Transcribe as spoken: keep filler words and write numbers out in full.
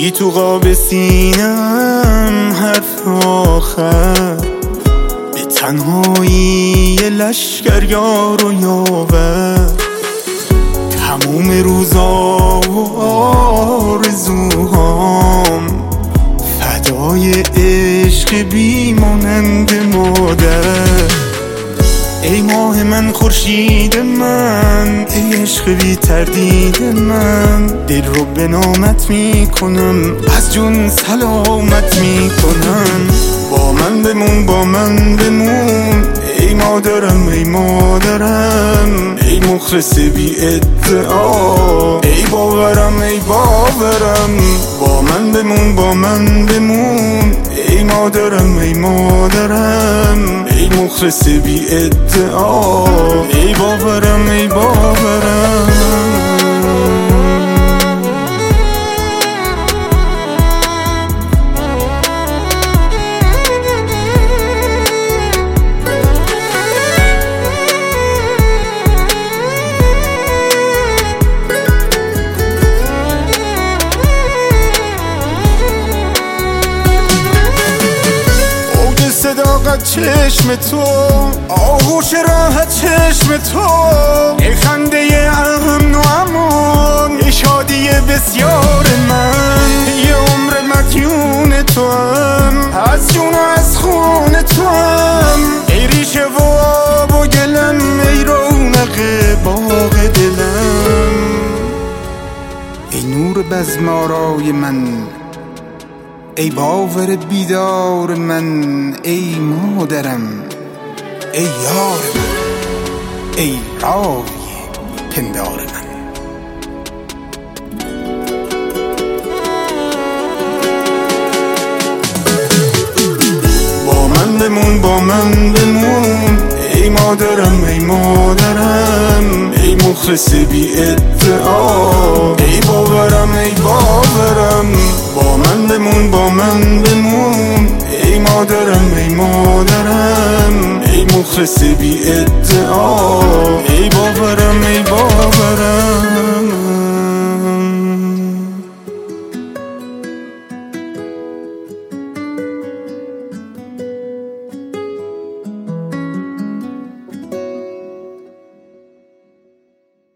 بگی تو قاب سینم حرف آخر، به تنهایی لشکریار و یاور، تموم روزا و آرزوهام فدای عشق بیمانند مادر. ای ماه من، خورشید من، ای عشق بی تردید من، دل رو به نامت می کنم، از جون سلامت می کنم. با من بمون، با من بمون، ای مادرم، ای مادرم، ای مخلص بی ادعا، ای باورم، ای باورم. با من بمون، با من بمون، ای مادرم، ای مادرم، ای مخلص بی ادعا، ای باورم، ای باورم. صداقت چشم تو، آغوش راحت چشم تو، ای خنده امن و امان، ای شادی بسیار من، یه عمر مدیون تو هم، از جون و از خون تو هم، ای ریشه و آب و گلم، ای رونق باغ دلم، ای نور بزم آرای من، ای باور بیدار من، ای مادرم، ای یار من، ای راوی پندار من. با من بمون، با من بمون، ای مادرم، ای مادرم، ای مخلص بی ادعا، ای باورم، ای باورم. با من بمون، با من بمون، ای مادرم، ای مادرم، ای مخلص بی ادعا، ای باورم، ای باورم.